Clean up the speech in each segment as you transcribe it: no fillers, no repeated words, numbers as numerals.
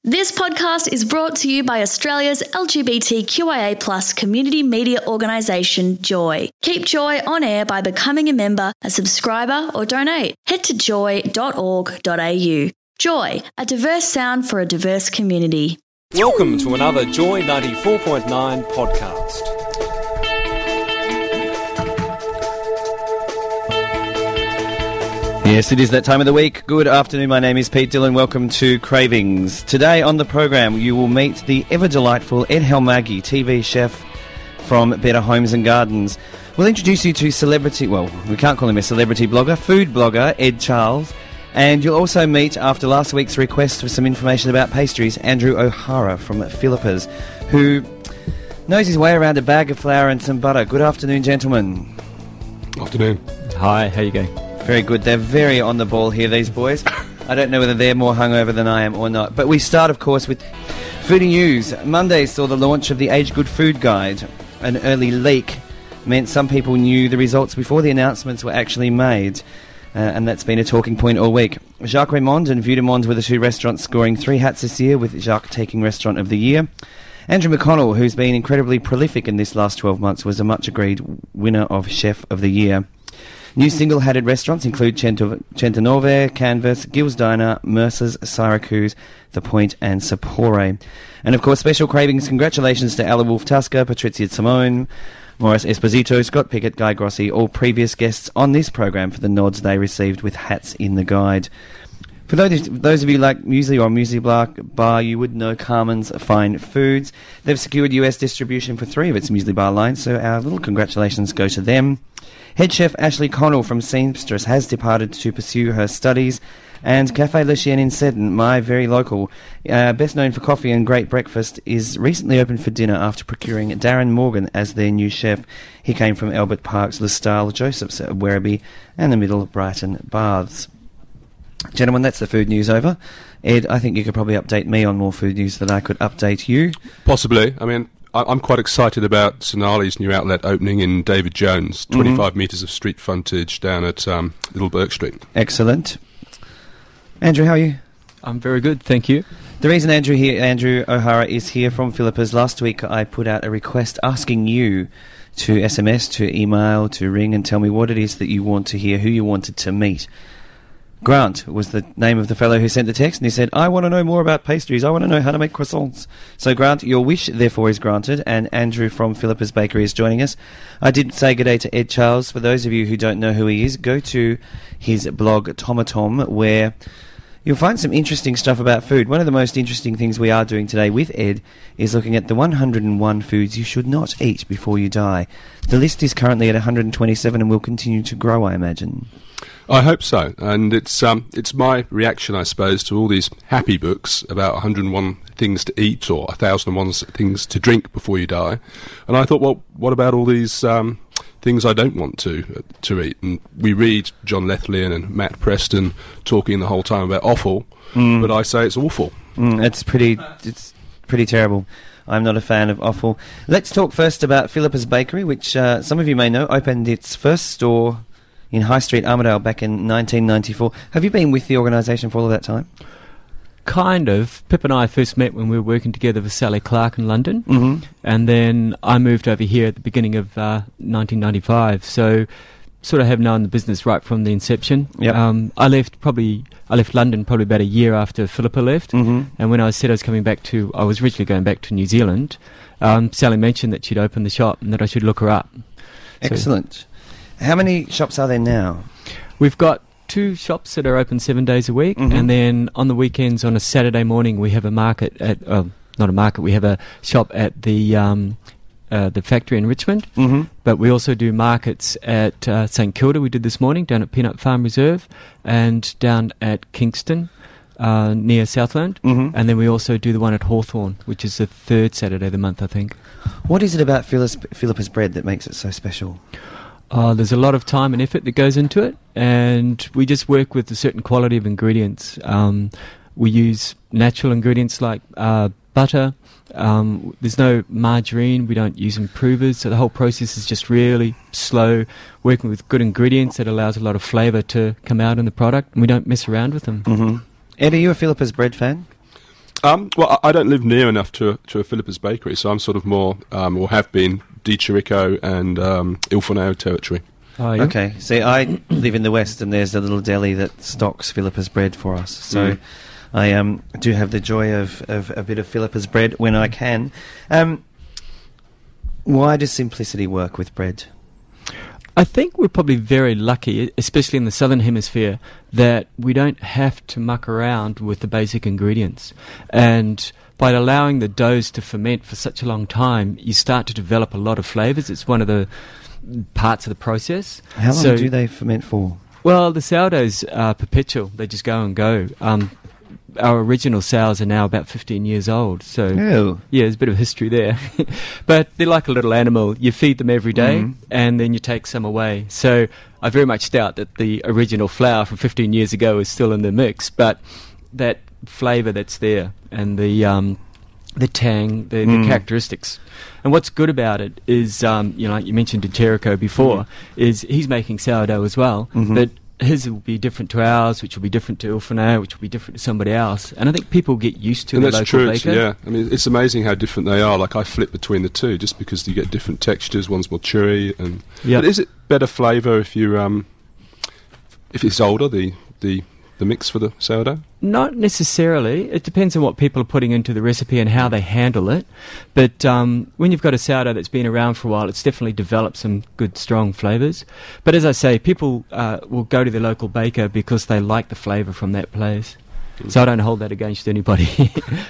This podcast is brought to you by Australia's LGBTQIA+ community media organisation, Joy. Keep Joy on air by becoming a member, a subscriber or donate. Head to joy.org.au. Joy, a diverse sound for a diverse community. Welcome to another Joy 94.9 podcast. Yes, it is that time of the week. Good afternoon, my name is Pete Dillon. Welcome to Cravings. Today on the program, you will meet the ever-delightful Ed Halmagyi, TV chef from Better Homes and Gardens. We'll introduce you to celebrity, well, we can't call him a celebrity blogger, food blogger, Ed Charles. And you'll also meet, after last week's request for some information about pastries, Andrew O'Hara from Philippa's, who knows his way around a bag of flour and some butter. Good afternoon, gentlemen. Afternoon. Hi, how you going? Very good. They're very on the ball here, these boys. I don't know whether they're more hungover than I am or not. But we start, of course, with Foodie News. Monday saw the launch of the Age Good Food Guide. An early leak meant some people knew the results before the announcements were actually made. And that's been a talking point all week. Jacques Raymond and Vue de Monde were the two restaurants scoring 3 hats this year, with Jacques taking Restaurant of the Year. Andrew McConnell, who's been incredibly prolific in this last 12 months, was a much-agreed winner of Chef of the Year. New single-hatted restaurants include Centonove, Canvas, Gil's Diner, Mercer's, Syracuse, The Point and Sapore. And of course, special cravings congratulations to Ella Wolf-Tusker, Patrizia Simone, Morris Esposito, Scott Pickett, Guy Grossi, all previous guests on this program for the nods they received with hats in the guide. For those of you like Muesli or Muesli Bar, you would know Carmen's Fine Foods. They've secured US distribution for 3 of its Muesli Bar lines, so our little congratulations go to them. Head chef Ashley Connell from Seamstress has departed to pursue her studies, and Café Le Chien in Seddon, my very local, best known for coffee and great breakfast, is recently open for dinner after procuring Darren Morgan as their new chef. He came from Albert Park's Le Style, Joseph's at Werribee, and the Middle Brighton Baths. Gentlemen, that's the food news over. Ed, I think you could probably update me on more food news than I could update you. Possibly. I mean, I'm quite excited about Sonali's new outlet opening in David Jones, 25 metres of street frontage down at Little Burke Street. Excellent. Andrew, how are you? I'm very good, thank you. The reason Andrew O'Hara is here from Philippa's, last week I put out a request asking you to SMS, to email, to ring and tell me what it is that you want to hear, who you wanted to meet. Grant was the name of the fellow who sent the text, and he said, I want to know more about pastries. I want to know how to make croissants. So, Grant, your wish, therefore, is granted, and Andrew from Philippa's Bakery is joining us. I did say good day to Ed Charles. For those of you who don't know who he is, go to his blog, Tomatom, where you'll find some interesting stuff about food. One of the most interesting things we are doing today with Ed is looking at the 101 foods you should not eat before you die. The list is currently at 127 and will continue to grow, I imagine. I hope so, and it's my reaction, I suppose, to all these happy books about 101 things to eat or 1,001 things to drink before you die. And I thought, well, what about all these things I don't want to eat? And we read John Lethlean and Matt Preston talking the whole time about offal, but I say it's awful. It's pretty terrible. I'm not a fan of offal. Let's talk first about Philippa's Bakery, which some of you may know opened its first store in High Street, Armidale, back in 1994. Have you been with the organisation for all of that time? Kind of. Pip and I first met when we were working together with Sally Clark in London, and then I moved over here at the beginning of 1995, so sort of have known the business right from the inception. Yep. I left London probably about a year after Philippa left, and when I said I was originally going back to New Zealand, Sally mentioned that she'd opened the shop and that I should look her up. Excellent. How many shops are there now? We've got 2 shops that are open 7 days a week, and then on the weekends, on a Saturday morning, we have a market at, not a market, we have a shop at the factory in Richmond, but we also do markets at St Kilda. We did this morning down at Peanut Farm Reserve and down at Kingston near Southland, and then we also do the one at Hawthorn, which is the 3rd Saturday of the month, I think. What is it about Philippa's bread that makes it so special? There's a lot of time and effort that goes into it, and we just work with a certain quality of ingredients. We use natural ingredients like butter. There's no margarine. We don't use improvers, so the whole process is just really slow, working with good ingredients that allows a lot of flavour to come out in the product, and we don't mess around with them. Ed, are you a Philippa's bread fan? Well, I don't live near enough to a Philippa's bakery, so I'm sort of more, or have been, Di Chirico and Ilfracombe territory. Oh, yeah. Okay, see, I live in the west, and there's a little deli that stocks Philippa's bread for us. So I do have the joy of a bit of Philippa's bread when I can. Why does simplicity work with bread? I think we're probably very lucky, especially in the southern hemisphere, that we don't have to muck around with the basic ingredients. And by allowing the doughs to ferment for such a long time, you start to develop a lot of flavours. It's one of the parts of the process. How long do they ferment for? Well, the sourdoughs are perpetual. They just go and go. Our original sours are now about 15 years old. So, yeah, there's a bit of history there. But they're like a little animal. You feed them every day, and then you take some away. So I very much doubt that the original flour from 15 years ago is still in the mix. But that flavour that's there, and the tang, the characteristics. And what's good about it is, like you mentioned Di Chirico before, is he's making sourdough as well, but his will be different to ours, which will be different to Ilfracombe, which will be different to somebody else. And I think people get used to the local baker. Yeah. I mean, it's amazing how different they are. Like, I flip between the two just because you get different textures. One's more chewy. But is it better flavour if it's older, the mix for the sourdough? Not necessarily. It depends on what people are putting into the recipe and how they handle it. But when you've got a sourdough that's been around for a while, it's definitely developed some good, strong flavours. But as I say, people will go to their local baker because they like the flavour from that place. So I don't hold that against anybody.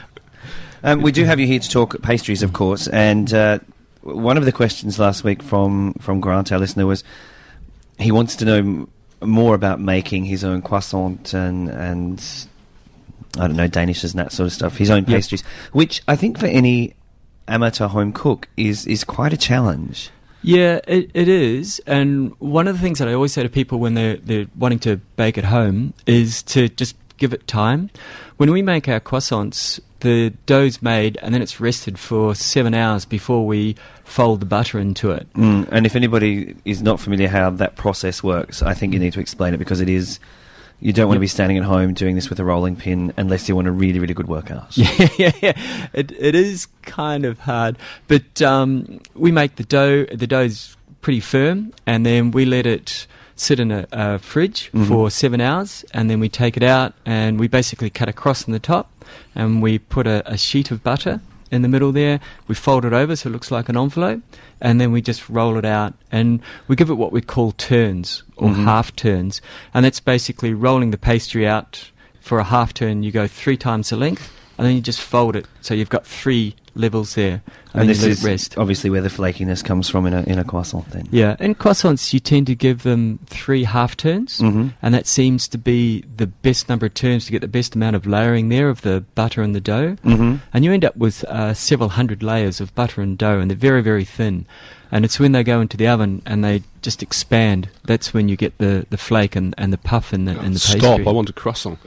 We do have you here to talk pastries, of course. And one of the questions last week from Grant, our listener, was he wants to know more about making his own croissant and I don't know, danishes and that sort of stuff, his own pastries, which I think for any amateur home cook is quite a challenge. Yeah, it is. And one of the things that I always say to people when they're wanting to bake at home is to just give it time. When we make our croissants, the dough's made and then it's rested for 7 hours before we fold the butter into it. And if anybody is not familiar how that process works, I think you need to explain it, because it is... You don't want to be standing at home doing this with a rolling pin unless you want a really, really good workout. Yeah. It is kind of hard. But we make the dough. The dough's pretty firm, and then we let it sit in a fridge for 7 hours, and then we take it out, and we basically cut a cross in the top, and we put a sheet of butter in the middle there. We fold it over so it looks like an envelope, and then we just roll it out, and we give it what we call turns or half turns, and that's basically rolling the pastry out. For a half turn you go 3 times the length, and then you just fold it so you've got 3 levels there, and this you let is it rest. Obviously where the flakiness comes from in a croissant then. Yeah, in croissants you tend to give them 3 half turns, and that seems to be the best number of turns to get the best amount of layering there of the butter and the dough. And you end up with several hundred layers of butter and dough, and they're very, very thin. And it's when they go into the oven and they just expand, that's when you get the flake and the puff in the pastry. Stop, I want a croissant.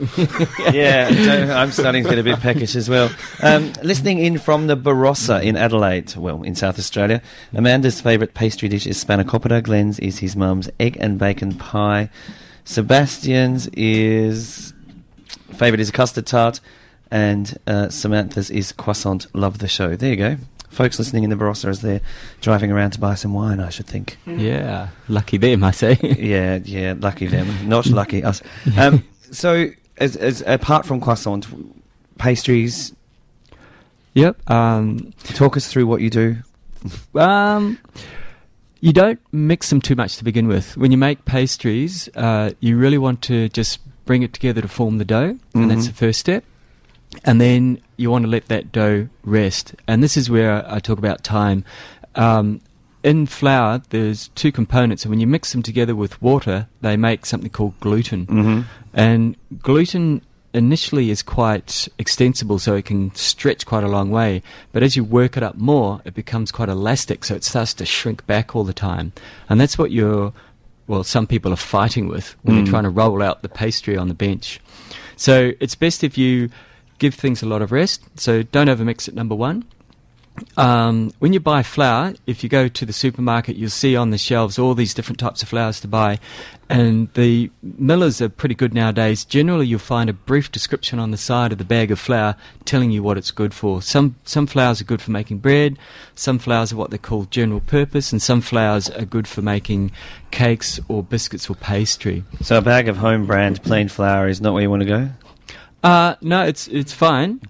I'm starting to get a bit peckish as well. Listening in from the Barossa in Adelaide, well, in South Australia, Amanda's favourite pastry dish is spanakopita. Glenn's is his mum's egg and bacon pie. Sebastian's favourite is a custard tart, and Samantha's is croissant. Love the show. There you go. Folks listening in the Barossa as they're driving around to buy some wine, I should think. Yeah, lucky them, I say. yeah, lucky them. Not lucky us. So, as apart from croissant, pastries... Yep. Talk us through what you do. You don't mix them too much to begin with. When you make pastries, you really want to just bring it together to form the dough, and that's the first step. And then you want to let that dough rest. And this is where I talk about time. In flour, there's 2 components, and when you mix them together with water, they make something called gluten. And gluten initially is quite extensible, so it can stretch quite a long way. But as you work it up more, it becomes quite elastic, so it starts to shrink back all the time. And that's what some people are fighting with when they're trying to roll out the pastry on the bench. So it's best if you give things a lot of rest, so don't overmix it, number one. when you buy flour, if you go to the supermarket, you'll see on the shelves all these different types of flours to buy. And the millers are pretty good nowadays. Generally, you'll find a brief description on the side of the bag of flour telling you what it's good for. Some flours are good for making bread, some flours are what they call general purpose, and some flours are good for making cakes or biscuits or pastry. So a bag of home brand plain flour is not where you want to go? No, it's fine.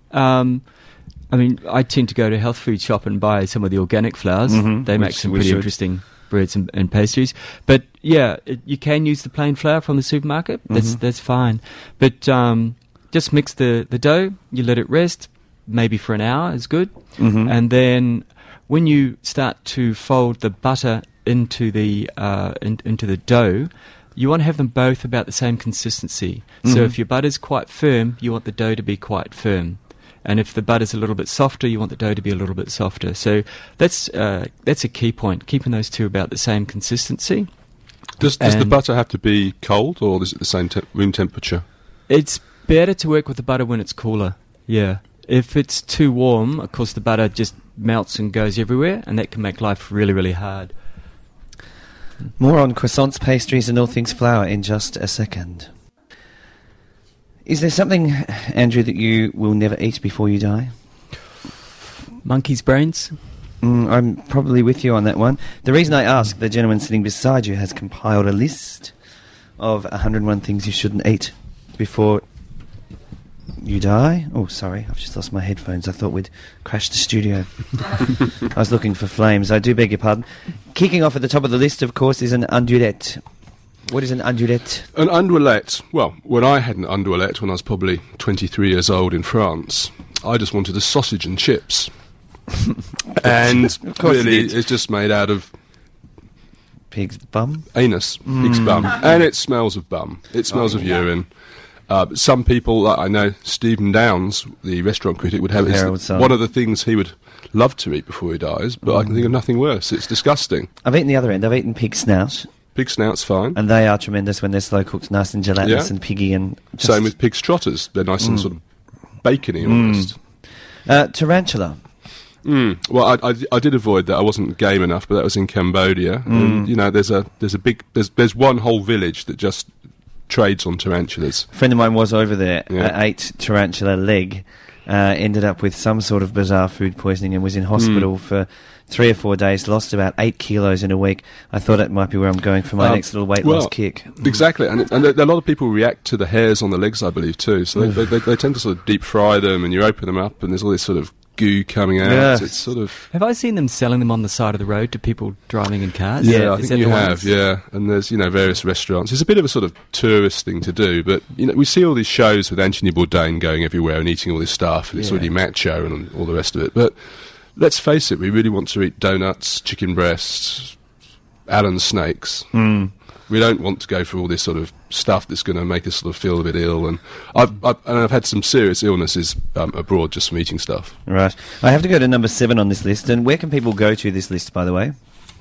I mean, I tend to go to a health food shop and buy some of the organic flours. They make some pretty interesting breads and pastries. But yeah, you can use the plain flour from the supermarket. That's fine. But just mix the dough. You let it rest, maybe for an hour is good. And then when you start to fold the butter into the dough, you want to have them both about the same consistency. So if your butter's quite firm, you want the dough to be quite firm. And if the butter's a little bit softer, you want the dough to be a little bit softer. So that's a key point, keeping those two about the same consistency. Does the butter have to be cold, or is it the same room temperature? It's better to work with the butter when it's cooler, yeah. If it's too warm, of course the butter just melts and goes everywhere, and that can make life really, really hard. More on croissants, pastries and all things flour in just a second. Is there something, Andrew, that you will never eat before you die? Monkey's brains? I'm probably with you on that one. The reason I ask, the gentleman sitting beside you has compiled a list of 101 things you shouldn't eat before you die. Oh, sorry, I've just lost my headphones. I thought we'd crashed the studio. I was looking for flames. I do beg your pardon. Kicking off at the top of the list, of course, is an andouillette. What is an andouillette? An andouillette, well, when I had an andouillette when I was probably 23 years old in France, I just wanted a sausage and chips. And really, it's just made out of pig's bum? Anus. Pig's bum. And it smells of bum. It smells of urine. Some people, I know Stephen Downes, the restaurant critic, would have it. One of the things he would love to eat before he dies, but I can think of nothing worse. It's disgusting. I've eaten the other end. I've eaten pig snout. Pig snout's fine. And they are tremendous when they're slow cooked, nice and gelatinous and piggy. And same with pig's trotters. They're nice and sort of bacony almost. Tarantula. Well, I did avoid that. I wasn't game enough, but that was in Cambodia. And, you know, there's one whole village that just trades on tarantulas. A friend of mine was over there, ate tarantula leg, ended up with some sort of bizarre food poisoning and was in hospital for 3 or 4 days, lost about 8 kilos in a week. I thought that might be where I'm going for my next little weight loss kick. Exactly, and a lot of people react to the hairs on the legs, I believe, too. So they tend to sort of deep fry them, and you open them up, and there's all this sort of goo coming out. Yes. It's sort of... Have I seen them selling them on the side of the road to people driving in cars? Yeah, I think you have, yeah. And there's, you know, various restaurants. It's a bit of a sort of tourist thing to do, but, you know, we see all these shows with Anthony Bourdain going everywhere and eating all this stuff, and it's really macho and all the rest of it. But let's face it, we really want to eat donuts, chicken breasts, Allen snakes. We don't want to go for all this sort of stuff that's going to make us sort of feel a bit ill. And I've had some serious illnesses abroad just from eating stuff. Right. I have to go to number 7 on this list. And where can people go to this list, by the way?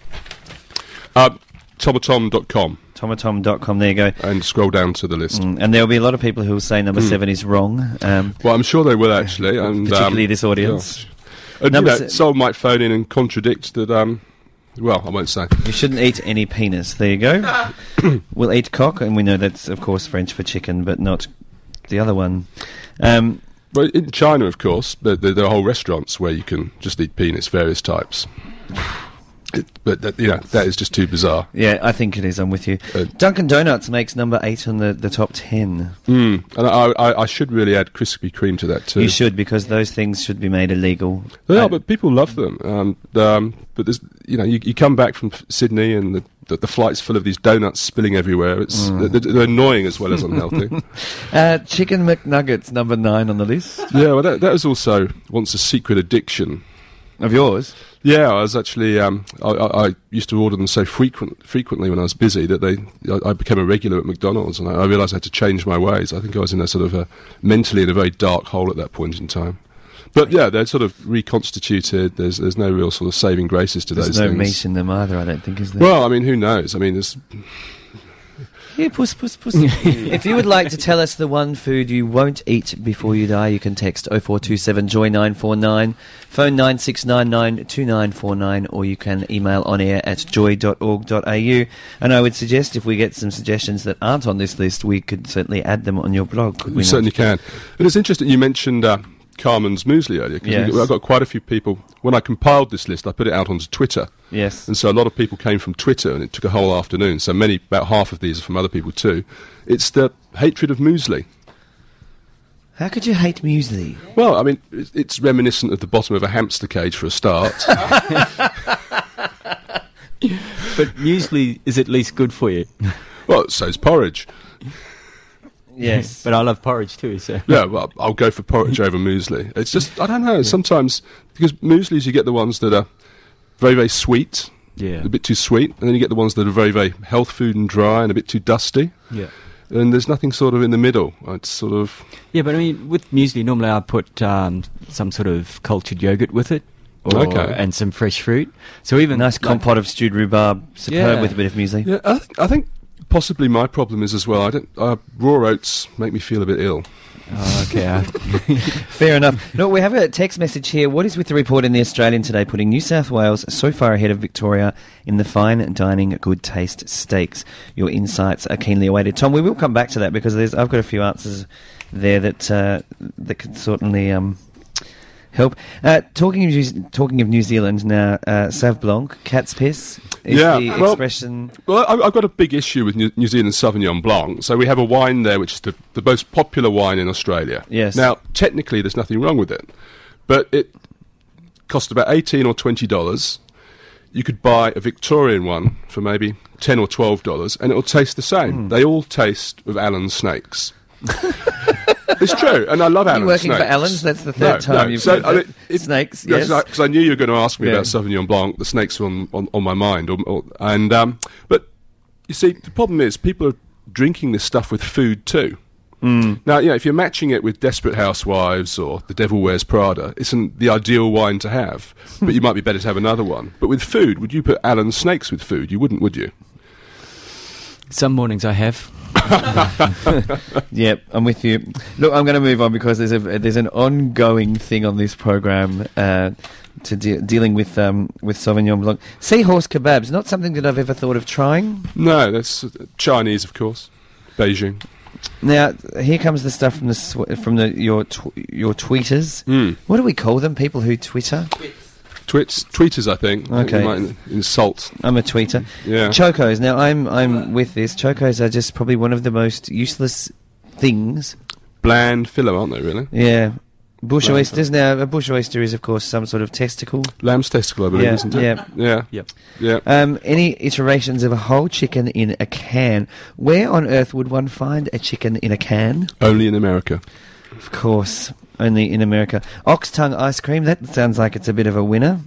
Tomatom.com. Tomatom.com, there you go. And scroll down to the list. And there will be a lot of people who will say number 7 is wrong. Well, I'm sure they will, actually. And, particularly this audience. And, you know, someone might phone in and contradict that... well, I won't say. You shouldn't eat any penis. There you go. We'll eat cock, and we know that's, of course, French for chicken, but not the other one. Well, in China, of course, there are whole restaurants where you can just eat penis, various types. But that is just too bizarre. Yeah, I think it is. I'm with you. Dunkin' Donuts makes number 8 on the top 10. And I should really add Krispy Kreme to that too. You should, because those things should be made illegal. They are, but people love them. But there's, you come back from Sydney and the flight's full of these donuts spilling everywhere. They're annoying as well as unhealthy. Chicken McNuggets, number 9 on the list. Yeah, well, that was also once a secret addiction. Of yours? Yeah, I was actually... I used to order them so frequently when I was busy that I became a regular at McDonald's, and I realised I had to change my ways. I think I was in a sort of mentally in a very dark hole at that point in time. But yeah, they're sort of reconstituted. There's no real sort of saving graces to those things. There's no meat in them either, I don't think, is there? Well, I mean, who knows? I mean, Yeah, puss. If you would like to tell us the one food you won't eat before you die, you can text 0427 Joy 949, phone 96992949, or you can email onair@joy.org.au. And I would suggest if we get some suggestions that aren't on this list, we could certainly add them on your blog. Could we We not? certainly can. And it's interesting, you mentioned Carmen's muesli earlier, because Yes. I've got quite a few people. When I compiled this list, I put it out onto Twitter. Yes. And so a lot of people came from Twitter, and it took a whole afternoon. So about half of these are from other people too. It's the hatred of muesli. How could you hate muesli? Well, I mean, it's reminiscent of the bottom of a hamster cage for a start. But muesli is at least good for you. Well, so's porridge. Yes. But I love porridge too, so... Yeah, well, I'll go for porridge over muesli. It's just, I don't know, sometimes, because mueslis you get the ones that are very, very sweet, Yeah. a bit too sweet, and then you get the ones that are very, very health food and dry and a bit too dusty. Yeah. And there's nothing sort of in the middle. It's sort of... Yeah, but I mean, with muesli, normally I put some sort of cultured yogurt with it. Okay. And some fresh fruit. So even... Nice compote of stewed rhubarb, superb Yeah. with a bit of muesli. Yeah, I think possibly my problem is as well, raw oats make me feel a bit ill. Oh, okay. Fair enough. No, we have a text message here. What is with the report in the Australian today putting New South Wales so far ahead of Victoria in the fine dining good taste stakes? Your insights are keenly awaited. Tom, we will come back to that because I've got a few answers there that could certainly help. Talking of New Zealand now, Sauv Blanc, cat's piss is the expression. Well, I've got a big issue with New Zealand Sauvignon Blanc. So we have a wine there which is the most popular wine in Australia. Yes. Now, technically, there's nothing wrong with it, but it cost about $18 or $20. You could buy a Victorian one for maybe $10 or $12, and it'll taste the same. They all taste of Allen's snakes. It's true, and I love Allen's You're working snakes. for Allen's? That's the third time you've said that. Snakes, yes. Because I knew you were going to ask me Yeah. about Sauvignon Blanc. The snakes were on my mind. But you see, the problem is people are drinking this stuff with food too. Now, if you're matching it with Desperate Housewives or The Devil Wears Prada, isn't the ideal wine to have. But you might be better to have another one. But with food, would you put Allen's snakes with food? You wouldn't, would you? Some mornings I have. Yep, I'm with you. Look, I'm going to move on because there's an ongoing thing on this program dealing with Sauvignon Blanc. Seahorse kebabs, not something that I've ever thought of trying. No, that's Chinese, of course. Beijing. Now, here comes the stuff from your tweeters. What do we call them? People who Twitter? Tweeters, I think. Okay. You might insult. I'm a tweeter. Yeah. Chocos. Now, I'm with this. Chocos are just probably one of the most useless things. Bland filler, aren't they, really? Yeah. Bush oysters. Now, a bush oyster is, of course, some sort of testicle. Lamb's testicle, I believe, Yeah, isn't it? yeah. Yeah. Yep. Yeah. Any iterations of a whole chicken in a can? Where on earth would one find a chicken in a can? Only in America. Of course, only in America. Ox tongue ice cream, that sounds like it's a bit of a winner.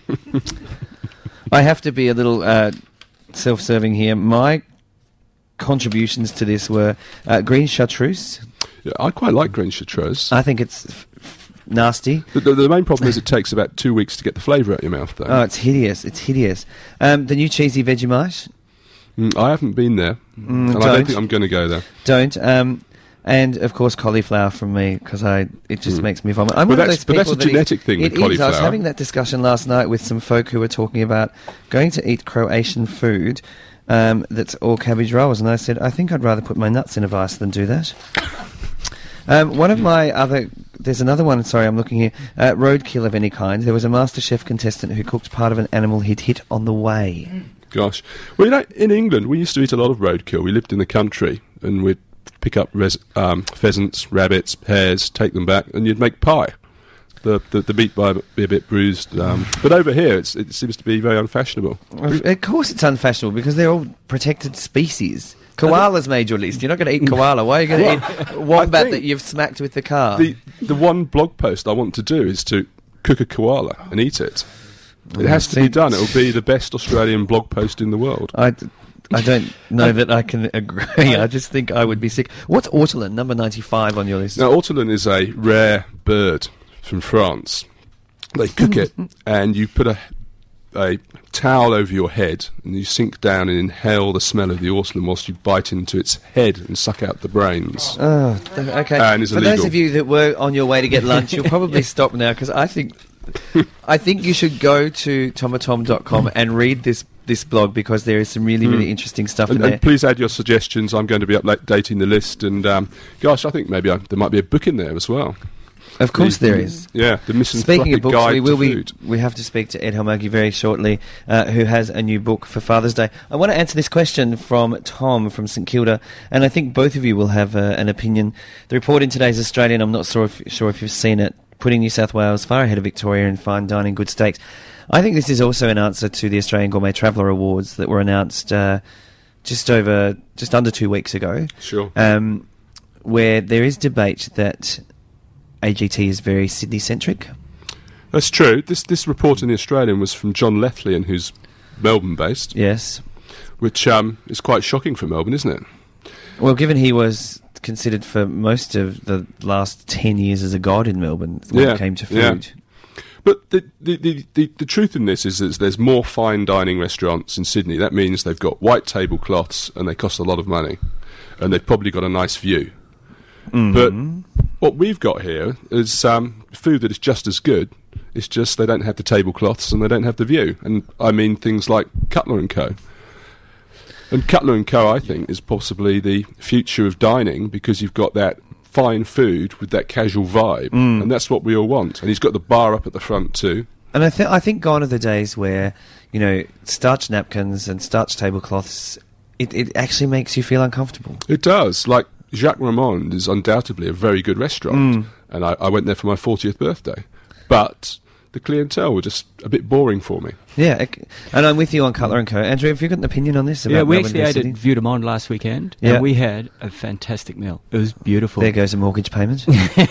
I have to be a little self-serving here. My contributions to this were green chartreuse. Yeah, I quite like green chartreuse. I think it's nasty. The main problem is it takes about 2 weeks to get the flavour out your mouth, though. Oh, it's hideous. It's hideous. The new cheesy Vegemite. I haven't been there, and I don't. don't think I'm going to go there. Don't. And of course, cauliflower from me because it just makes me vomit. I'm But one of that's- those but that's people a that genetic thing with It is. I was cauliflower. having that discussion last night with some folk who were talking about going to eat Croatian food that's all cabbage rolls, and I said I think I'd rather put my nuts in a vice than do that. One of my other... There's another one, sorry, I'm looking here. Roadkill of any kind. There was a MasterChef contestant who cooked part of an animal he'd hit on the way. Gosh. Well, in England, we used to eat a lot of roadkill. We lived in the country, and we'd pick up pheasants, rabbits, hares, take them back, and you'd make pie. The meat might be a bit bruised. But over here, it seems to be very unfashionable. Of course it's unfashionable because they're all protected species. Koala's made your list. You're not going to eat koala. Why are you going to eat wombat think that you've smacked with the car? The one blog post I want to do is to cook a koala and eat it. It has to see- be done. It will be the best Australian blog post in the world. I don't know that I can agree. I just think I would be sick. What's ortolan, number 95 on your list? Now, ortolan is a rare bird from France. They cook it, and you put a a towel over your head and you sink down and inhale the smell of the ortolan whilst you bite into its head and suck out the brains. Oh, okay. And it's For illegal. those of you that were on your way to get lunch, you'll probably stop now, because I think you should go to tomatom.com and read this blog, because there is some really interesting stuff in there. And please add your suggestions. I'm going to be updating the list, and gosh, I think maybe there might be a book in there as well. Of course there is. Yeah, the Speaking Misanthropic of books, Guide we will to Food. we have to speak to Ed Helmagi very shortly, who has a new book for Father's Day. I want to answer this question from Tom from St Kilda, and I think both of you will have an opinion. The report in today's Australian, I'm not sure if you've seen it, putting New South Wales far ahead of Victoria in fine dining good steaks. I think this is also an answer to the Australian Gourmet Traveller Awards that were announced just under 2 weeks ago. Sure. Where there is debate that AGT is very Sydney-centric. That's true. This report in the Australian was from John Lethlean, who's Melbourne-based. Yes. Which is quite shocking for Melbourne, isn't it? Well, given he was considered for most of the last 10 years as a god in Melbourne when it came to food. Yeah. But the truth in this is that there's more fine dining restaurants in Sydney. That means they've got white tablecloths and they cost a lot of money. And they've probably got a nice view. But what we've got here is food that is just as good. It's just they don't have the tablecloths and they don't have the view. And I mean things like Cutler & Co. And Cutler & Co, I think, is possibly the future of dining, because you've got that fine food with that casual vibe. And that's what we all want. And he's got the bar up at the front too. And I think gone are the days where, starch napkins and starch tablecloths, it actually makes you feel uncomfortable. It does. Like, Jacques Ramond is undoubtedly a very good restaurant, and I went there for my 40th birthday. But the clientele were just a bit boring for me. Yeah, and I'm with you on Cutler & Co. Andrew, have you got an opinion on this? Yeah, about we Melbourne actually ate City? at Vue de Monde last weekend, Yeah. and we had a fantastic meal. It was beautiful. There goes a mortgage payment.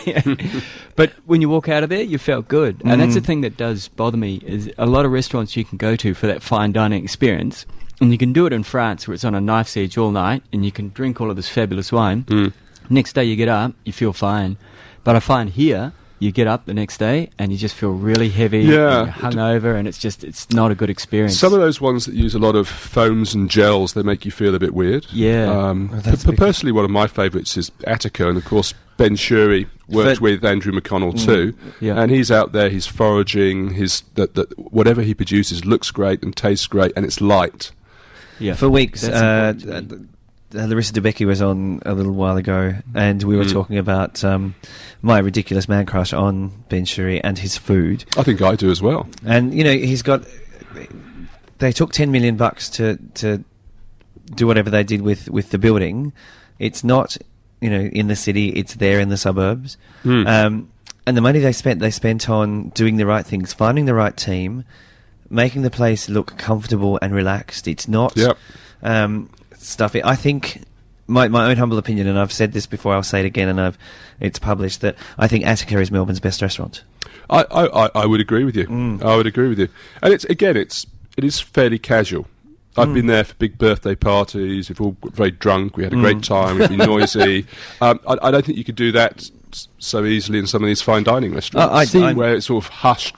But when you walk out of there, you felt good. And that's the thing that does bother me, is a lot of restaurants you can go to for that fine dining experience, and you can do it in France where it's on a knife's edge all night, and you can drink all of this fabulous wine. Next day you get up, you feel fine. But I find here, you get up the next day and you just feel really heavy, and you're hungover, and it's not a good experience. Some of those ones that use a lot of foams and gels, they make you feel a bit weird. Yeah. Personally, one of my favourites is Attica, and of course Ben Shirley worked with Andrew McConnell too. Yeah. And he's out there, he's foraging, whatever he produces looks great and tastes great, and it's light. Yeah. For weeks, That's important to me. Larissa Debicki was on a little while ago, and we were talking about my ridiculous man crush on Ben Shirley and his food. I think I do as well. And he's got. They took $10 million to do whatever they did with the building. It's not, in the city. It's there in the suburbs. And the money they spent on doing the right things, finding the right team, making the place look comfortable and relaxed. It's not. Yep. Stuff. I think my own humble opinion, and I've said this before, I'll say it again, and it's published, that I think Attica is Melbourne's best restaurant. I would agree with you. I would agree with you. And it is fairly casual. I've been there for big birthday parties. We've all got very drunk. We had a great time. It'd be noisy. I don't think you could do that so easily in some of these fine dining restaurants where it's sort of hushed.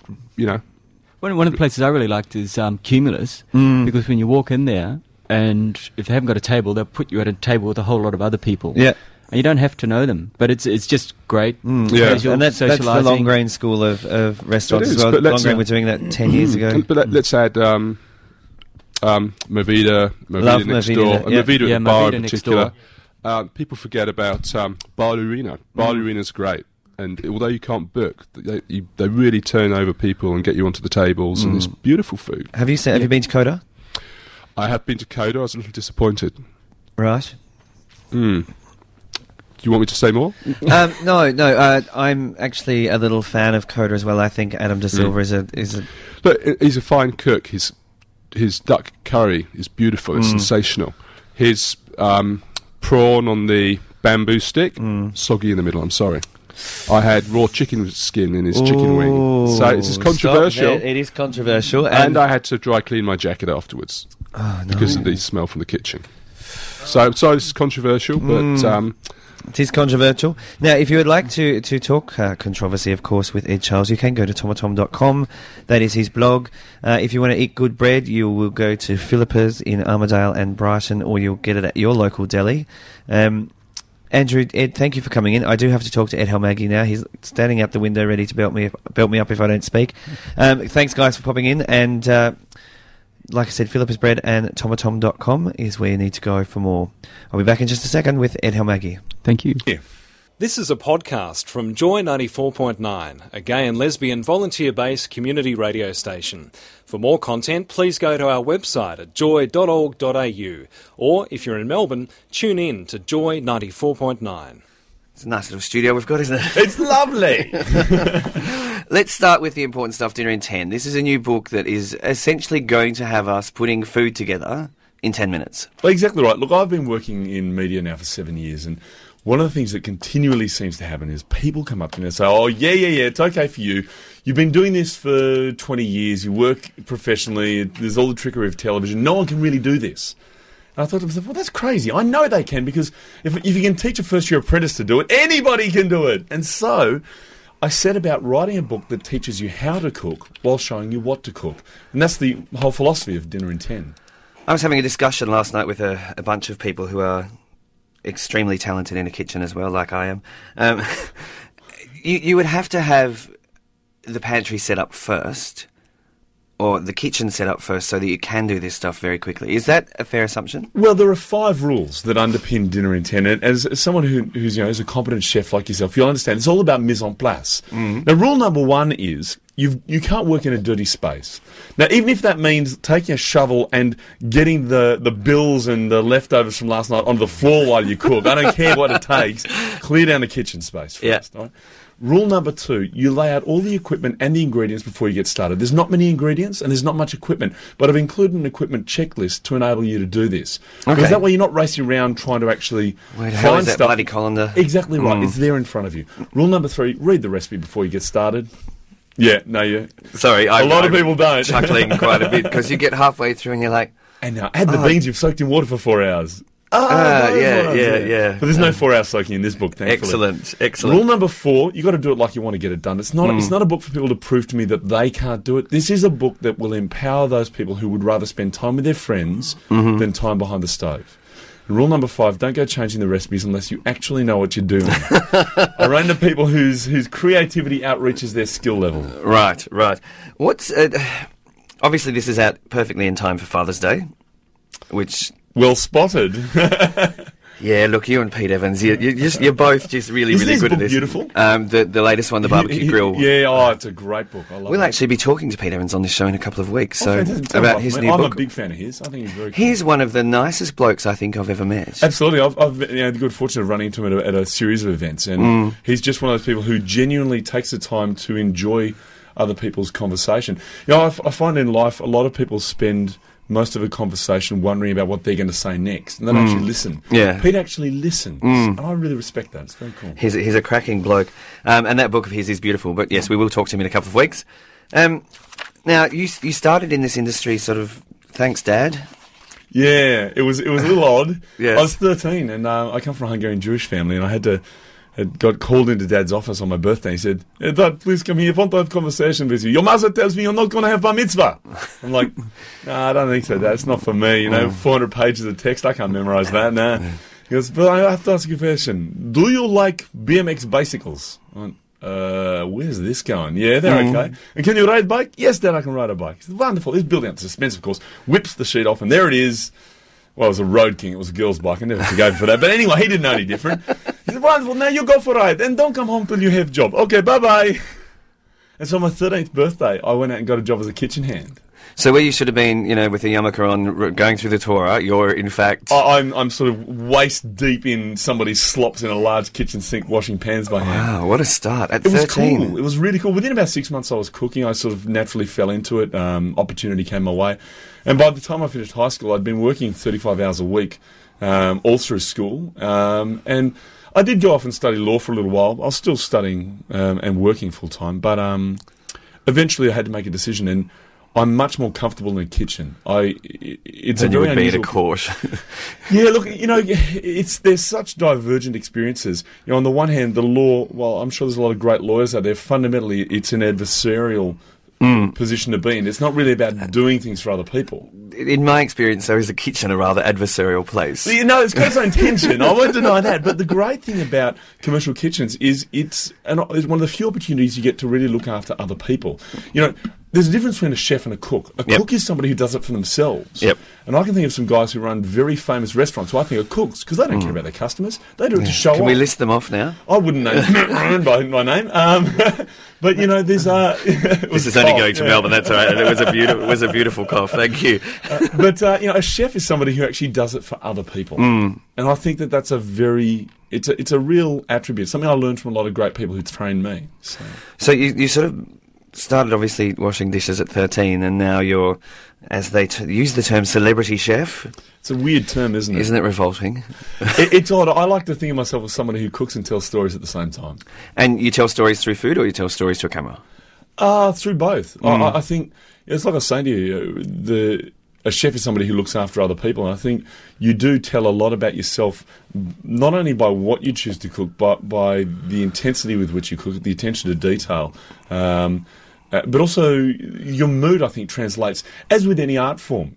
One of the places I really liked is Cumulus, because when you walk in there, and if they haven't got a table, they'll put you at a table with a whole lot of other people. Yeah. And you don't have to know them, but it's just great. Yeah. And that's the long grain school of restaurants as well. Long grain were doing that 10 years ago. But let's add Movida next door, and Movida at the bar in particular. People forget about Bar Lurina. Bar Lurina's great. And although you can't book, they really turn over people and get you onto the tables, and it's beautiful food. Have you been to Coda? I have been to Coda. I was a little disappointed. Right. Do you want me to say more? No. I'm actually a little fan of Coda as well. I think Adam De Silva is a. Look, he's a fine cook. His duck curry is beautiful. It's sensational. His prawn on the bamboo stick, soggy in the middle. I'm sorry. I had raw chicken skin in his chicken wing. So it's controversial. It is controversial. And I had to dry clean my jacket afterwards because of the smell from the kitchen. So I'm sorry this is controversial, but It is controversial. Now, if you would like to talk controversy, of course, with Ed Charles, you can go to tomatom.com. That is his blog. If you want to eat good bread, you will go to Philippa's in Armidale and Brighton, or you'll get it at your local deli. Andrew, Ed, thank you for coming in. I do have to talk to Ed Helmagi now. He's standing out the window ready to belt me up if I don't speak. Thanks, guys, for popping in. And like I said, Philippa's Bread and tomatom.com is where you need to go for more. I'll be back in just a second with Ed Helmagi. Thank you. Yeah. This is a podcast from Joy 94.9, a gay and lesbian volunteer-based community radio station. For more content, please go to our website at joy.org.au, or if you're in Melbourne, tune in to Joy 94.9. It's a nice little studio we've got, isn't it? It's lovely. Let's start with the important stuff, Dinner in 10. This is a new book that is essentially going to have us putting food together in 10 minutes. Well, exactly right. Look, I've been working in media now for 7 years, and one of the things that continually seems to happen is people come up to me and say, oh, yeah, it's okay for you. You've been doing this for 20 years. You work professionally. There's all the trickery of television. No one can really do this. And I thought to myself, well, that's crazy. I know they can, because if you can teach a first-year apprentice to do it, anybody can do it. And so I set about writing a book that teaches you how to cook while showing you what to cook. And that's the whole philosophy of Dinner in 10. I was having a discussion last night with a bunch of people who are extremely talented in a kitchen as well, like I am. You would have to have the pantry set up first, or the kitchen set up first, so that you can do this stuff very quickly. Is that a fair assumption? Well, there are 5 rules that underpin Dinner in 10. And as someone who's a competent chef like yourself, you'll understand it's all about mise en place. Now, rule number 1 is you can't work in a dirty space. Now, even if that means taking a shovel and getting the bills and the leftovers from last night onto the floor while you cook, I don't care what it takes, clear down the kitchen space first. Yeah. Right? Rule number 2, you lay out all the equipment and the ingredients before you get started. There's not many ingredients and there's not much equipment, but I've included an equipment checklist to enable you to do this. Okay. Because that way you're not racing around trying to actually find that stuff. bloody colander? Exactly right. It's there in front of you. Rule number 3, read the recipe before you get started. Yeah, no, you. Sorry, a lot of people don't. Chuckling quite a bit, because you get halfway through and you're like, and now add the beans you've soaked in water for 4 hours. yeah. But there's no 4 hours soaking in this book, thankfully. Excellent. Rule number 4, you got to do it like you want to get it done. It's not a book for people to prove to me that they can't do it. This is a book that will empower those people who would rather spend time with their friends than time behind the stove. And rule number 5, don't go changing the recipes unless you actually know what you're doing. I run into people whose creativity outreaches their skill level. Right. What's obviously this is out perfectly in time for Father's Day, which... Well spotted. Yeah, look, you and Pete Evans, you're both just really good at this. Beautiful? The latest one, the Barbecue Grill. Yeah, it's a great book. I love it. We'll actually be talking to Pete Evans on this show in a couple of weeks. Fantastic. About his new book. I'm a big fan of his. I think he's very cool. He's one of the nicest blokes I think I've ever met. Absolutely. I've had the good fortune of running into him at a series of events, and he's just one of those people who genuinely takes the time to enjoy other people's conversation. I find in life a lot of people spend most of a conversation wondering about what they're going to say next, and they don't actually listen. Yeah. Pete actually listens, and I really respect that. It's very cool. He's a cracking bloke, and that book of his is beautiful. But yes, we will talk to him in a couple of weeks. Now, you started in this industry sort of thanks, Dad. Yeah, it was a little odd. Yes. I was 13, and I come from a Hungarian Jewish family, and I had got called into Dad's office on my birthday. He said, hey, Dad, please come here. I want to have a conversation with you. Your mother tells me you're not going to have bar mitzvah. I'm like, I don't think so, Dad. It's not for me. 400 pages of text. I can't memorise that. Nah. He goes, but I have to ask you a question. Do you like BMX bicycles? I went, where's this going? Yeah, they're okay. And can you ride a bike? Yes, Dad, I can ride a bike. He said, wonderful. He's building up suspense, of course. Whips the sheet off, and there it is. Well, it was a Road King. It was a girl's bike. I never forgave him for that. But anyway, he didn't know any different. He said, wonderful, now you go for a ride. And don't come home till you have a job. Okay, bye-bye. And so on my 13th birthday, I went out and got a job as a kitchen hand. So where you should have been, with the yarmulke on, going through the Torah, you're in fact... I'm sort of waist deep in somebody's slops in a large kitchen sink washing pans by hand. Wow, what a start. At 13. It was cool. It was really cool. Within about 6 months I was cooking. I sort of naturally fell into it. Opportunity came my way. And by the time I finished high school, I'd been working 35 hours a week, all through school. And I did go off and study law for a little while. I was still studying and working full-time. But eventually I had to make a decision, and I'm much more comfortable in the kitchen. It's Than a you very would be at a unusual. court. Yeah, look, there's such divergent experiences. On the one hand, the law. Well, I'm sure there's a lot of great lawyers out there. Fundamentally, it's an adversarial position to be in. It's not really about doing things for other people. In my experience, though, is the kitchen a rather adversarial place. It's got its own tension. I won't deny that. But the great thing about commercial kitchens is it's one of the few opportunities you get to really look after other people. There's a difference between a chef and a cook. A cook is somebody who does it for themselves. Yep. And I can think of some guys who run very famous restaurants who I think are cooks because they don't care about their customers. They do it to show off. Can we list them off now? I wouldn't name by name. But there's This is only going to Melbourne, that's all right. And it was a beautiful cough, thank you. But a chef is somebody who actually does it for other people. And I think that's it's a real attribute, something I learned from a lot of great people who trained me. So you sort of started obviously washing dishes at 13, and now you're, as they use the term, celebrity chef. It's a weird term, isn't it? Isn't it revolting? It's odd. I like to think of myself as somebody who cooks and tells stories at the same time. And you tell stories through food, or you tell stories to a camera? Through both. I think it's like I was saying to you, a chef is somebody who looks after other people, and I think you do tell a lot about yourself, not only by what you choose to cook, but by the intensity with which you cook, the attention to detail. But also your mood, I think, translates, as with any art form.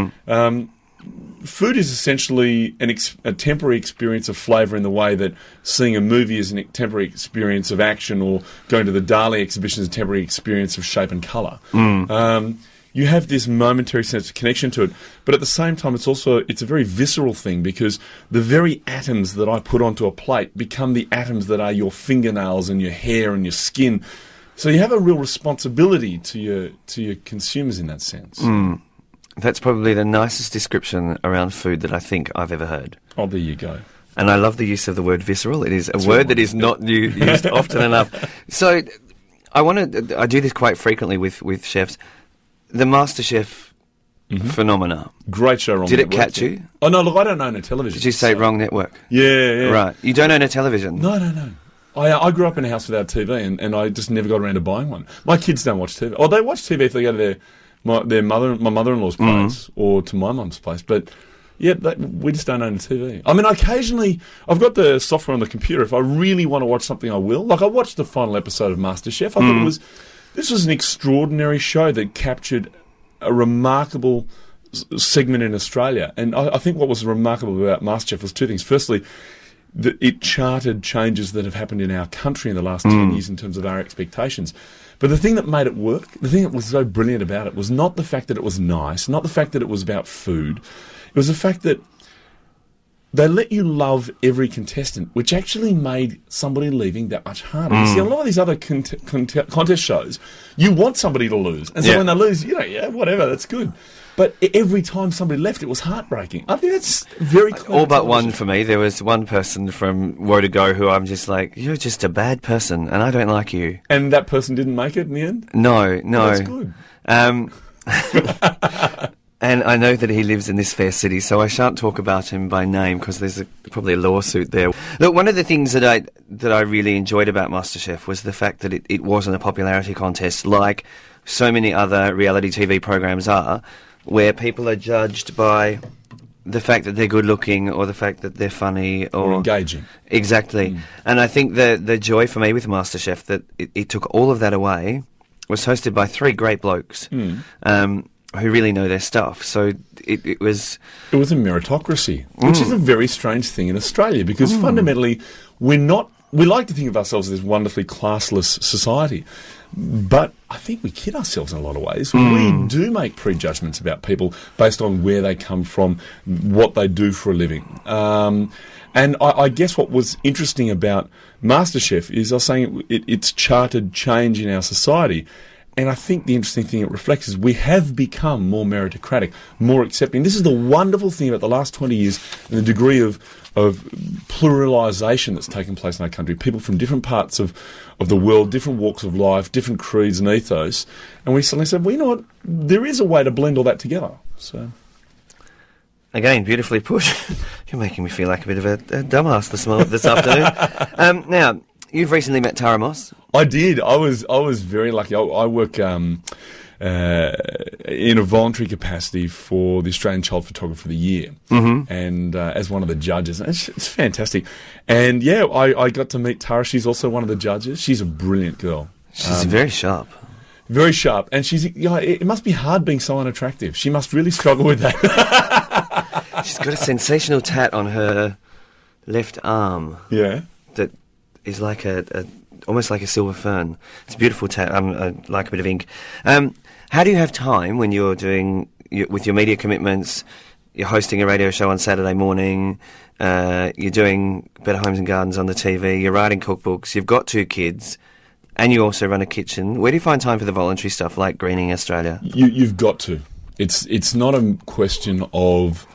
Food is essentially a temporary experience of flavour in the way that seeing a movie is a temporary experience of action, or going to the Dali exhibition is a temporary experience of shape and colour. You have this momentary sense of connection to it, but at the same time it's a very visceral thing, because the very atoms that I put onto a plate become the atoms that are your fingernails and your hair and your skin. So you have a real responsibility to your consumers in that sense. That's probably the nicest description around food that I think I've ever heard. Oh, there you go. And I love the use of the word visceral. It is a word that is not used often enough. So I do this quite frequently with chefs. The MasterChef phenomena. Great show, wrong Did network. it catch you? Oh, no, look, I don't own a television. Did you say wrong network? Yeah. Right. You don't own a television? No. I grew up in a house without TV, and I just never got around to buying one. My kids don't watch TV. Or they watch TV if they go to my mother-in-law's place or to my mum's place. But yeah, we just don't own a TV. I mean, occasionally I've got the software on the computer. If I really want to watch something, I will. Like I watched the final episode of MasterChef. I thought this was an extraordinary show that captured a remarkable segment in Australia. And I think what was remarkable about MasterChef was two things. Firstly, it charted changes that have happened in our country in the last 10 years in terms of our expectations. But the thing that made it work, the thing that was so brilliant about it, was not the fact that it was nice, not the fact that it was about food. It was the fact that they let you love every contestant, which actually made somebody leaving that much harder. You see, a lot of these other contest shows, you want somebody to lose. And so when they lose, whatever, that's good. But every time somebody left, it was heartbreaking. I think that's very clear. All but one for me. There was one person from Woe to Go who I'm just like, you're just a bad person, and I don't like you. And that person didn't make it in the end? No. Well, that's good. And I know that he lives in this fair city, so I shan't talk about him by name because there's probably a lawsuit there. Look, one of the things that I really enjoyed about MasterChef was the fact that it wasn't a popularity contest like so many other reality TV programs are, where people are judged by the fact that they're good looking or the fact that they're funny or engaging. Exactly. And I think the joy for me with MasterChef that it took all of that away was hosted by three great blokes. Who really know their stuff. So it was... It was a meritocracy, which is a very strange thing in Australia, because fundamentally we like to think of ourselves as this wonderfully classless society. But I think we kid ourselves in a lot of ways. We do make prejudgments about people based on where they come from, what they do for a living. And I guess what was interesting about MasterChef is I was saying it's charted change in our society. And I think the interesting thing it reflects is we have become more meritocratic, more accepting. This is the wonderful thing about the last 20 years and the degree of pluralisation that's taken place in our country. People from different parts of the world, different walks of life, different creeds and ethos. And we suddenly said, well, you know what? There is a way to blend all that together. So, again, beautifully put. You're making me feel like a bit of a dumbass this afternoon. Now, you've recently met Tara Moss. I did. I was very lucky. I work in a voluntary capacity for the Australian Child Photographer of the Year, and as one of the judges. And it's fantastic. And yeah, I got to meet Tara. She's also one of the judges. She's a brilliant girl. She's very sharp. Very sharp. And she's, it must be hard being so unattractive. She must really struggle with that. She's got a sensational tat on her left arm. Yeah. That is like almost like a silver fern. It's a beautiful tat. I like a bit of ink. How do you have time when you're doing with your media commitments? You're hosting a radio show on Saturday morning. You're doing Better Homes and Gardens on the TV. You're writing cookbooks. You've got 2 kids, and you also run a kitchen. Where do you find time for the voluntary stuff like Greening Australia? You've got to. It's not a question of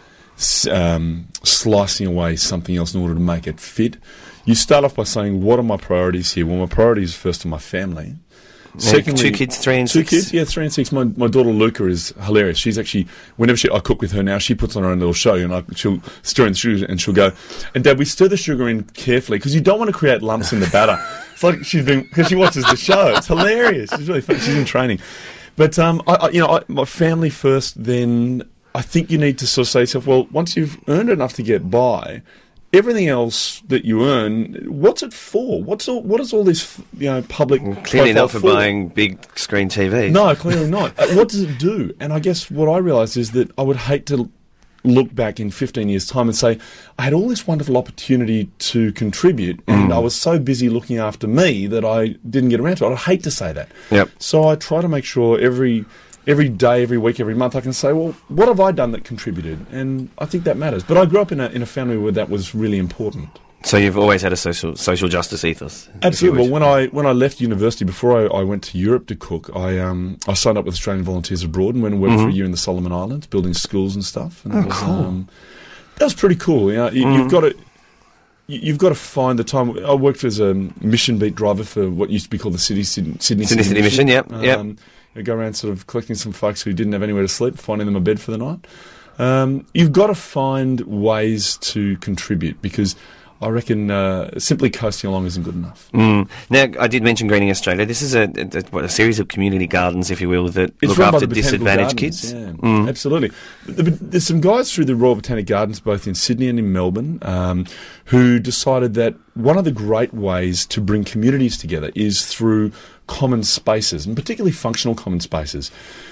slicing away something else in order to make it fit. You start off by saying, what are my priorities here? Well, my priorities first are my family. Secondly, 2 kids, 3 and 6? 2 kids, yeah, 3 and 6. My daughter Luca is hilarious. She's actually, whenever I cook with her now, she puts on her own little show, and she'll stir in the sugar, and she'll go, and Dad, we stir the sugar in carefully, because you don't want to create lumps in the batter. It's like because she watches the show. It's hilarious. It's really fun. She's in training. But, my family first, then I think you need to sort of say to yourself, well, once you've earned enough to get by, everything else that you earn, what's it for? What is all this, public? Clearly not for buying big screen TV. No, clearly not. What does it do? And I guess what I realised is that I would hate to look back in 15 years' time and say, I had all this wonderful opportunity to contribute, and I was so busy looking after me that I didn't get around to it. I'd hate to say that. Yep. So I try to make sure every day, every week, every month, I can say, well, what have I done that contributed? And I think that matters. But I grew up in a family where that was really important. So you've always had a social justice ethos? Absolutely. Well, when I left university, before I went to Europe to cook, I signed up with Australian Volunteers Abroad and went and worked for a year in the Solomon Islands, building schools and stuff. And cool. That was pretty cool. You've got to find the time. I worked as a mission beat driver for what used to be called the Sydney City Mission. Yep. I go around sort of collecting some folks who didn't have anywhere to sleep, finding them a bed for the night. You've got to find ways to contribute, because I reckon simply coasting along isn't good enough. Now, I did mention Greening Australia. This is a series of community gardens, if you will, that look after disadvantaged kids. Yeah, absolutely. There's some guys through the Royal Botanic Gardens, both in Sydney and in Melbourne, who decided that one of the great ways to bring communities together is through common spaces, and particularly functional common spaces.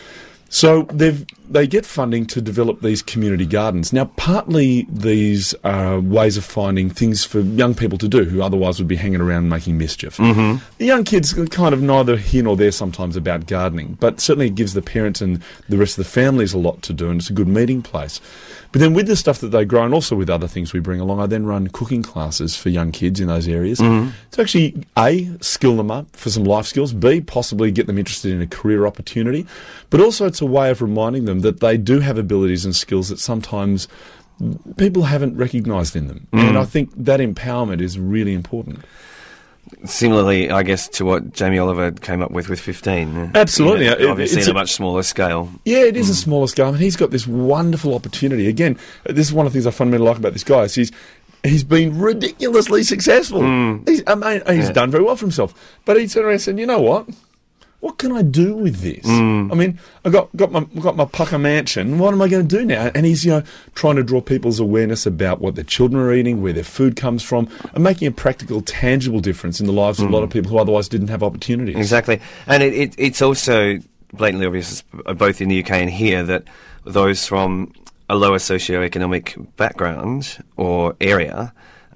So they get funding to develop these community gardens. Now, partly these are ways of finding things for young people to do who otherwise would be hanging around making mischief. The young kids are kind of neither here nor there sometimes about gardening, but certainly it gives the parents and the rest of the families a lot to do, and it's a good meeting place. But then with the stuff that they grow, and also with other things we bring along, I then run cooking classes for young kids in those areas to actually, A, skill them up for some life skills, B, possibly get them interested in a career opportunity, but also it's a way of reminding them that they do have abilities and skills that sometimes people haven't recognised in them. And I think that empowerment is really important. Similarly, I guess, to what Jamie Oliver came up with 15. Absolutely. Obviously on a much smaller scale. Yeah, it is a smaller scale. And he's got this wonderful opportunity. Again, this is one of the things I fundamentally like about this guy. Is he's been ridiculously successful. He's done very well for himself. But he turned around and said, you know what can I do with this? I mean, I got my pucker mansion. What am I going to do now? And he's trying to draw people's awareness about what their children are eating, where their food comes from, and making a practical, tangible difference in the lives of a lot of people who otherwise didn't have opportunities. Exactly, and it's also blatantly obvious, both in the UK and here, that those from a lower socioeconomic background or area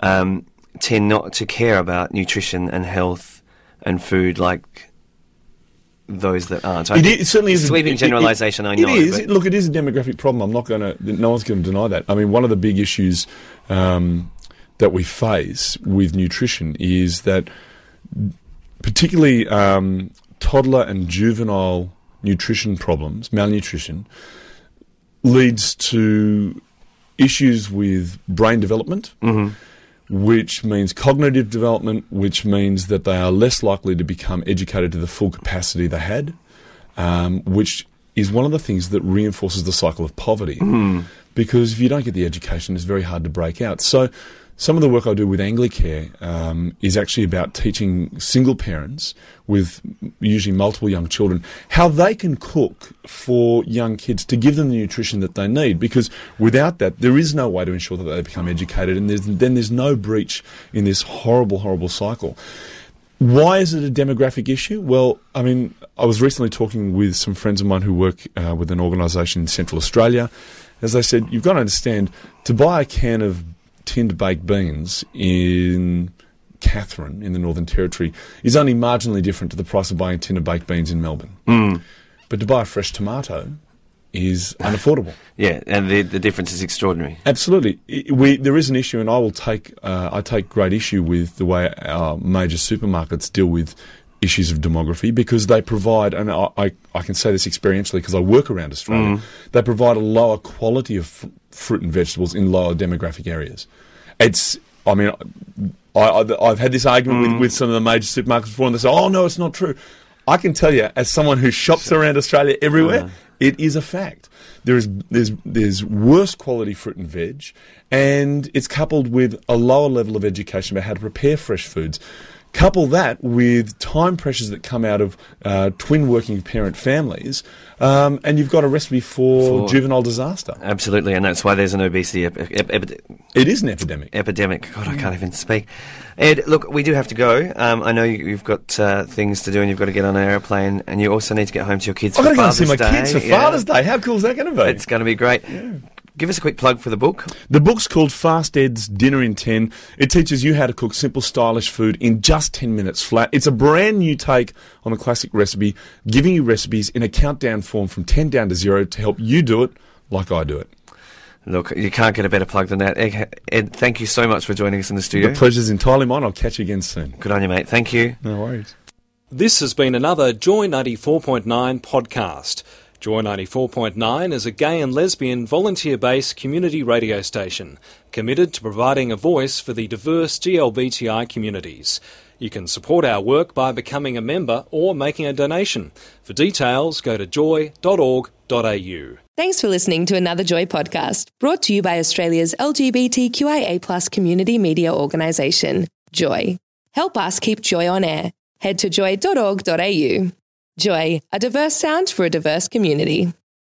tend not to care about nutrition and health and food like those that aren't. It certainly is sweeping generalisation. I know it is. Look, it is a demographic problem. I'm not going to. No one's going to deny that. I mean, one of the big issues that we face with nutrition is that, particularly toddler and juvenile nutrition problems, malnutrition, leads to issues with brain development. Which means cognitive development, which means that they are less likely to become educated to the full capacity they had, which is one of the things that reinforces the cycle of poverty. Because if you don't get the education, it's very hard to break out. So Some of the work I do with Anglicare is actually about teaching single parents with usually multiple young children how they can cook for young kids to give them the nutrition that they need, because without that there is no way to ensure that they become educated, and then there's no breach in this horrible cycle. Why is it a demographic issue? Well, I mean, I was recently talking with some friends of mine who work with an organisation in Central Australia. As they said, you've got to understand, to buy a can of tinned baked beans in Katherine in the Northern Territory is only marginally different to the price of buying a tin of baked beans in Melbourne. But to buy a fresh tomato is unaffordable. Yeah, and the difference is extraordinary. Absolutely. There is an issue, and I take great issue with the way our major supermarkets deal with issues of demography, because they provide, and I can say this experientially because I work around Australia, they provide a lower quality of fruit and vegetables in lower demographic areas. I've had this argument with some of the major supermarkets before, and they say, oh no, it's not true. I can tell you, as someone who shops around Australia everywhere, it is a fact. There's worse quality fruit and veg, and it's coupled with a lower level of education about how to prepare fresh foods. Couple that with time pressures that come out of twin working parent families, and you've got a recipe for juvenile disaster. Absolutely, and that's why there's an obesity epidemic. It is an epidemic. God, I can't even speak. Ed, look, we do have to go. I know you've got things to do, and you've got to get on an aeroplane, and you also need to get home to your kids for Father's Day. I've got to go and see my kids for Father's Day. How cool is that going to be? It's going to be great. Yeah. Give us a quick plug for the book. The book's called Fast Ed's Dinner in 10. It teaches you how to cook simple, stylish food in just 10 minutes flat. It's a brand new take on a classic recipe, giving you recipes in a countdown form from 10 down to 0 to help you do it like I do it. Look, you can't get a better plug than that. Ed, thank you so much for joining us in the studio. The pleasure's entirely mine. I'll catch you again soon. Good on you, mate. Thank you. No worries. This has been another Joy 94.9 podcast. Joy 94.9 is a gay and lesbian volunteer-based community radio station committed to providing a voice for the diverse GLBTI communities. You can support our work by becoming a member or making a donation. For details, go to joy.org.au. Thanks for listening to another Joy podcast, brought to you by Australia's LGBTQIA+ community media organisation, Joy. Help us keep Joy on air. Head to joy.org.au. Joy, a diverse sound for a diverse community.